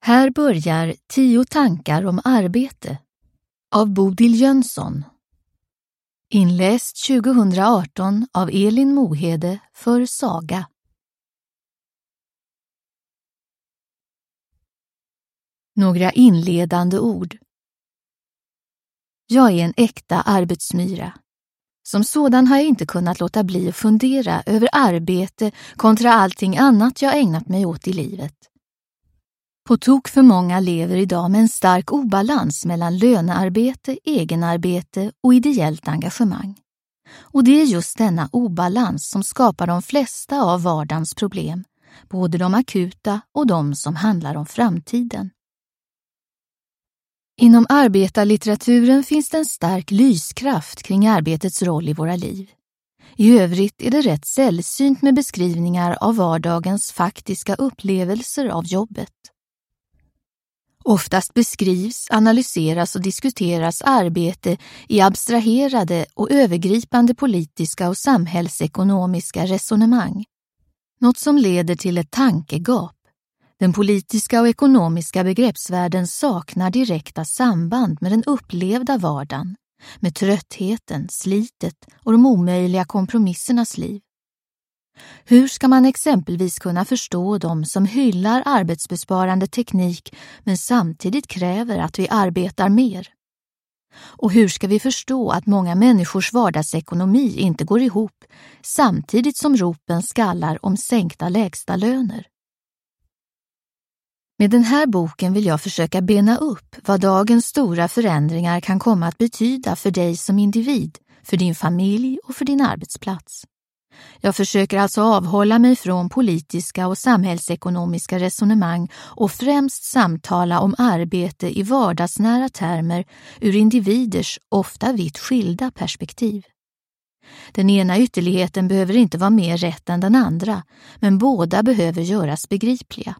Här börjar 10 tankar om arbete av Bodil Jönsson. Inläst 2018 av Elin Mohede för Saga. Några inledande ord. Jag är en äkta arbetsmyra. Som sådan har jag inte kunnat låta bli att fundera över arbete kontra allting annat jag ägnat mig åt i livet. På tok för många lever idag med en stark obalans mellan lönearbete, egenarbete och ideellt engagemang. Och det är just denna obalans som skapar de flesta av vardagens problem, både de akuta och de som handlar om framtiden. Inom arbetarlitteraturen finns det en stark lyskraft kring arbetets roll i våra liv. I övrigt är det rätt sällsynt med beskrivningar av vardagens faktiska upplevelser av jobbet. Oftast beskrivs, analyseras och diskuteras arbete i abstraherade och övergripande politiska och samhällsekonomiska resonemang. Något som leder till ett tankegap. Den politiska och ekonomiska begreppsvärlden saknar direkta samband med den upplevda vardagen, med tröttheten, slitet och de omöjliga kompromissernas liv. Hur ska man exempelvis kunna förstå dem som hyllar arbetsbesparande teknik men samtidigt kräver att vi arbetar mer? Och hur ska vi förstå att många människors vardagsekonomi inte går ihop samtidigt som ropen skallar om sänkta lägsta löner? Med den här boken vill jag försöka bena upp vad dagens stora förändringar kan komma att betyda för dig som individ, för din familj och för din arbetsplats. Jag försöker alltså avhålla mig från politiska och samhällsekonomiska resonemang och främst samtala om arbete i vardagsnära termer ur individers ofta vitt skilda perspektiv. Den ena ytterligheten behöver inte vara mer rätt än den andra, men båda behöver göras begripliga.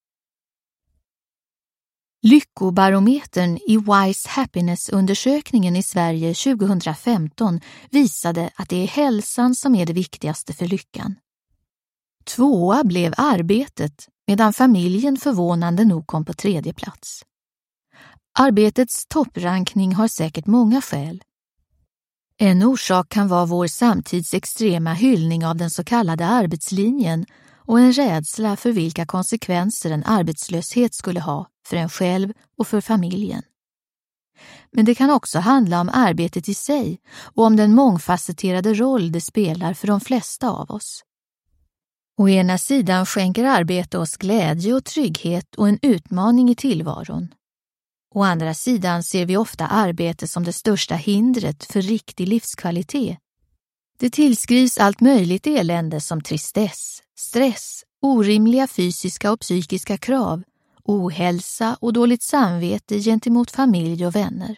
Lyckobarometern i Wise Happiness-undersökningen i Sverige 2015 visade att det är hälsan som är det viktigaste för lyckan. 2:a blev arbetet, medan familjen förvånande nog kom på 3:e plats. Arbetets topprankning har säkert många skäl. En orsak kan vara vår samtids extrema hyllning av den så kallade arbetslinjen och en rädsla för vilka konsekvenser en arbetslöshet skulle ha för en själv och för familjen. Men det kan också handla om arbetet i sig och om den mångfacetterade roll det spelar för de flesta av oss. Å ena sidan skänker arbete oss glädje och trygghet och en utmaning i tillvaron. Å andra sidan ser vi ofta arbete som det största hindret för riktig livskvalitet. Det tillskrivs allt möjligt elände som tristess, stress, orimliga fysiska och psykiska krav, ohälsa och dåligt samvete gentemot familj och vänner.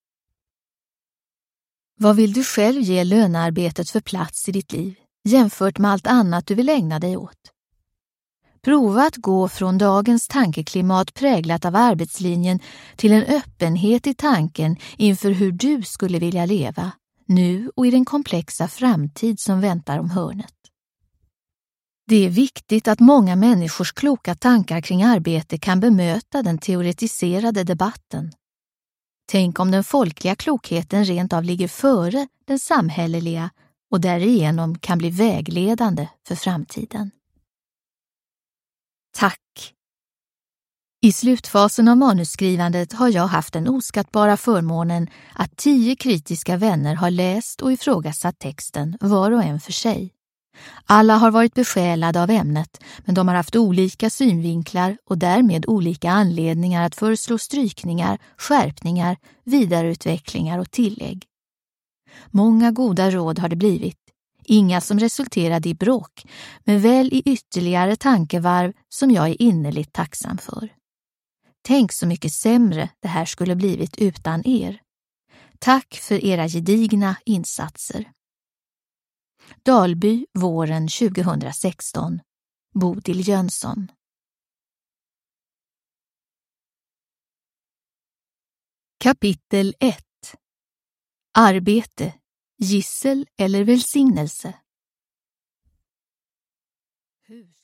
Vad vill du själv ge lönearbetet för plats i ditt liv, jämfört med allt annat du vill ägna dig åt? Prova att gå från dagens tankeklimat präglat av arbetslinjen till en öppenhet i tanken inför hur du skulle vilja leva, nu och i den komplexa framtid som väntar om hörnet. Det är viktigt att många människors kloka tankar kring arbete kan bemöta den teoretiserade debatten. Tänk om den folkliga klokheten rent av ligger före den samhälleliga och därigenom kan bli vägledande för framtiden. Tack! I slutfasen av manusskrivandet har jag haft den oskattbara förmånen att 10 kritiska vänner har läst och ifrågasatt texten var och en för sig. Alla har varit besjälade av ämnet, men de har haft olika synvinklar och därmed olika anledningar att föreslå strykningar, skärpningar, vidareutvecklingar och tillägg. Många goda råd har det blivit, inga som resulterade i bråk, men väl i ytterligare tankevarv som jag är innerligt tacksam för. Tänk så mycket sämre det här skulle blivit utan er. Tack för era gedigna insatser. Dalby, våren 2016. Bodil Jönsson. Kapitel 1. Arbete, gissel eller välsignelse.